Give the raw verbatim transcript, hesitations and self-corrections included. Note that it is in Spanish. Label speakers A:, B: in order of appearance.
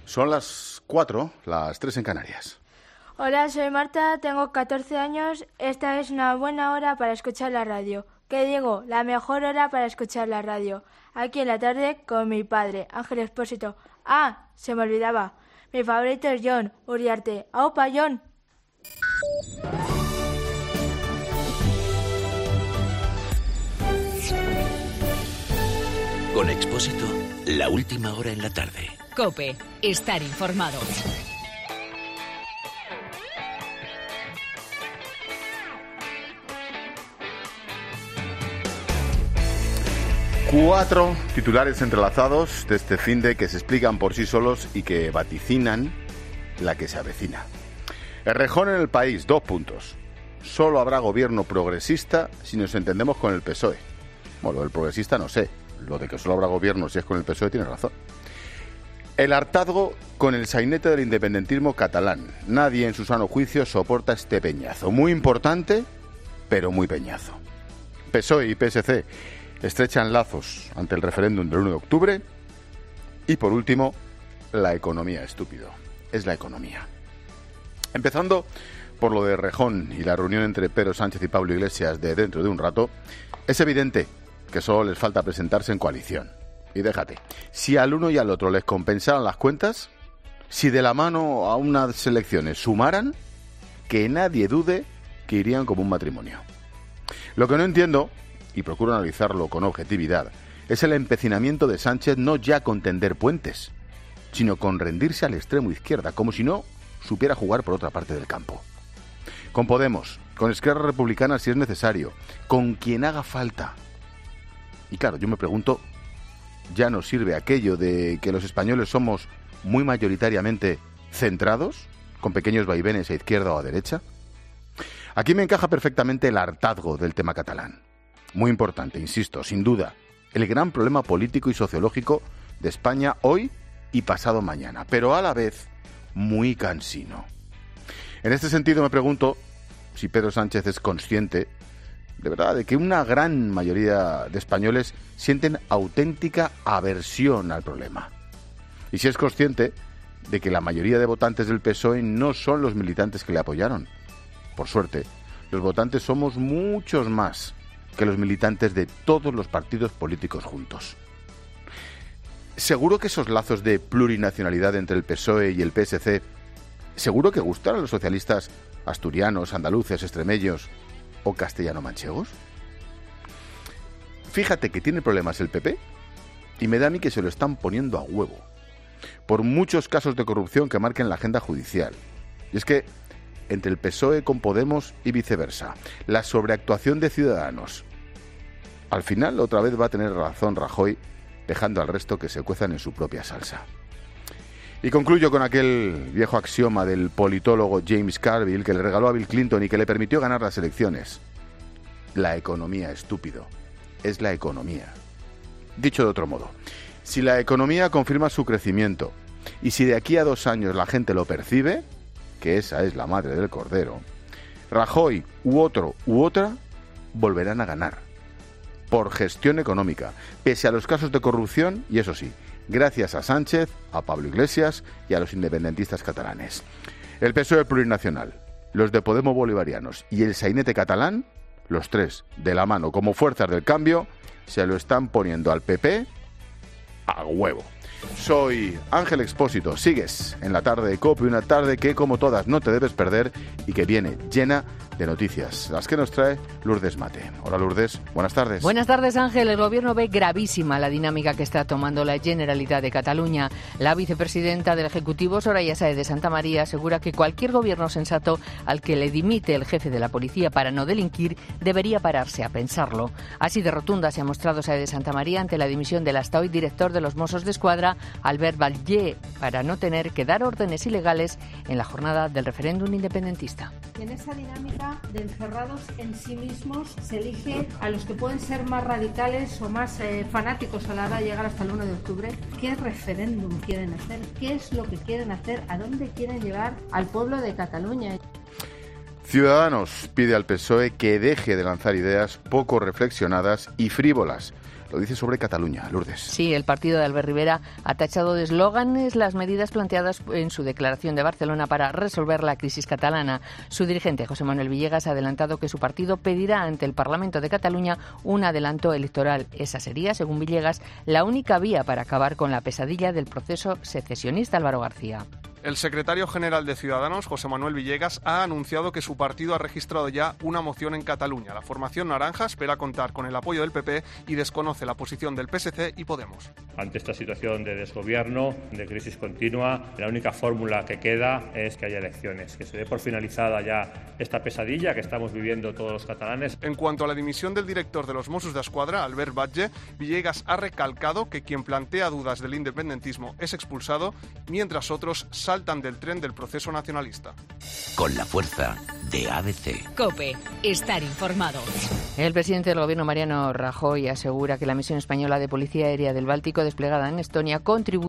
A: Son las cuatro, las tres en Canarias.
B: Hola, soy Marta, tengo catorce años. Esta es una buena hora para escuchar la radio. ¿Qué digo? La mejor hora para escuchar la radio. Aquí en la tarde con mi padre, Ángel Expósito. Ah, se me olvidaba. Mi favorito es Jon Uriarte. ¡Aupa, Jon!
C: Con Expósito, la última hora en la tarde.
D: COPE, estar informado.
A: Cuatro titulares entrelazados de este finde que se explican por sí solos y que vaticinan la que se avecina. Errejón en el país, dos puntos. Solo habrá gobierno progresista si nos entendemos con el P S O E. Bueno, lo del progresista no sé. Lo de que solo habrá gobierno si es con el P S O E tiene razón. El hartazgo con el sainete del independentismo catalán. Nadie en su sano juicio soporta este peñazo. Muy importante, pero muy peñazo. P S O E y P S C estrechan lazos ante el referéndum del uno de octubre. Y por último, la economía, estúpido. Es la economía. Empezando por lo de Errejón y la reunión entre Pedro Sánchez y Pablo Iglesias de dentro de un rato, es evidente que solo les falta presentarse en coalición. Y déjate, si al uno y al otro les compensaran las cuentas, si de la mano a unas elecciones sumaran, que nadie dude que irían como un matrimonio. Lo que no entiendo, y procuro analizarlo con objetividad, es el empecinamiento de Sánchez no ya con tender puentes, sino con rendirse al extremo izquierda, como si no supiera jugar por otra parte del campo. Con Podemos, con Esquerra Republicana si es necesario, con quien haga falta. Y claro, yo me pregunto, ¿ya nos sirve aquello de que los españoles somos muy mayoritariamente centrados, con pequeños vaivenes a izquierda o a derecha? Aquí me encaja perfectamente el hartazgo del tema catalán. Muy importante, insisto, sin duda, el gran problema político y sociológico de España hoy y pasado mañana, pero a la vez muy cansino. En este sentido me pregunto si Pedro Sánchez es consciente, de verdad, de que una gran mayoría de españoles sienten auténtica aversión al problema. Y si es consciente de que la mayoría de votantes del P S O E no son los militantes que le apoyaron. Por suerte, los votantes somos muchos más que los militantes de todos los partidos políticos juntos. Seguro que esos lazos de plurinacionalidad entre el P S O E y el P S C, seguro que gustan a los socialistas asturianos, andaluces, extremeños o castellano-manchegos. Fíjate que tiene problemas el P P y me da a mí que se lo están poniendo a huevo, por muchos casos de corrupción que marquen la agenda judicial. Y es que entre el P S O E con Podemos y viceversa, la sobreactuación de Ciudadanos, al final otra vez va a tener razón Rajoy, dejando al resto que se cuezan en su propia salsa. Y concluyo con aquel viejo axioma del politólogo James Carville que le regaló a Bill Clinton y que le permitió ganar las elecciones. La economía, estúpido, es la economía. Dicho de otro modo, si la economía confirma su crecimiento y si de aquí a dos años la gente lo percibe, que esa es la madre del cordero, Rajoy u otro u otra volverán a ganar. Por gestión económica, pese a los casos de corrupción y, eso sí, gracias a Sánchez, a Pablo Iglesias y a los independentistas catalanes. El P S O E plurinacional, los de Podemos bolivarianos y el sainete catalán, los tres, de la mano como fuerzas del cambio, se lo están poniendo al P P a huevo. Soy Ángel Expósito, sigues en la tarde de COPE, una tarde que, como todas, no te debes perder y que viene llena de noticias, las que nos trae Lourdes Mate. Hola Lourdes, buenas tardes.
D: Buenas tardes Ángel, el Gobierno ve gravísima la dinámica que está tomando la Generalitat de Cataluña. La vicepresidenta del Ejecutivo, Soraya Sáez de Santamaría, asegura que cualquier gobierno sensato al que le dimite el jefe de la policía para no delinquir debería pararse a pensarlo. Así de rotunda se ha mostrado Sáez de Santamaría ante la dimisión del hasta hoy director de los Mossos d'Esquadra, Albert Batlle, para no tener que dar órdenes ilegales en la jornada del referéndum independentista.
E: En esa dinámica de encerrados en sí mismos se elige a los que pueden ser más radicales o más eh, fanáticos a la hora de llegar hasta el uno de octubre. ¿Qué referéndum quieren hacer? ¿Qué es lo que quieren hacer? ¿A dónde quieren llevar al pueblo de Cataluña?
A: Ciudadanos pide al P S O E que deje de lanzar ideas poco reflexionadas y frívolas, Lo dice sobre Cataluña, Lourdes.
D: Sí, el partido de Albert Rivera ha tachado de eslóganes las medidas planteadas en su declaración de Barcelona para resolver la crisis catalana. Su dirigente, José Manuel Villegas, ha adelantado que su partido pedirá ante el Parlamento de Cataluña un adelanto electoral. Esa sería, según Villegas, la única vía para acabar con la pesadilla del proceso secesionista. Álvaro García.
F: El secretario general de Ciudadanos, José Manuel Villegas, ha anunciado que su partido ha registrado ya una moción en Cataluña. La formación naranja espera contar con el apoyo del P P y desconoce la posición del P S C y Podemos.
G: Ante esta situación de desgobierno, de crisis continua, la única fórmula que queda es que haya elecciones, que se dé por finalizada ya esta pesadilla que estamos viviendo todos los catalanes.
F: En cuanto a la dimisión del director de los Mossos d'Esquadra, Albert Batlle, Villegas ha recalcado que quien plantea dudas del independentismo es expulsado, mientras otros saltan del tren del proceso nacionalista.
C: Con la fuerza de A B C.
H: COPE. Estar informado.
D: El presidente del Gobierno, Mariano Rajoy, asegura que la misión española de Policía Aérea del Báltico desplegada en Estonia contribuye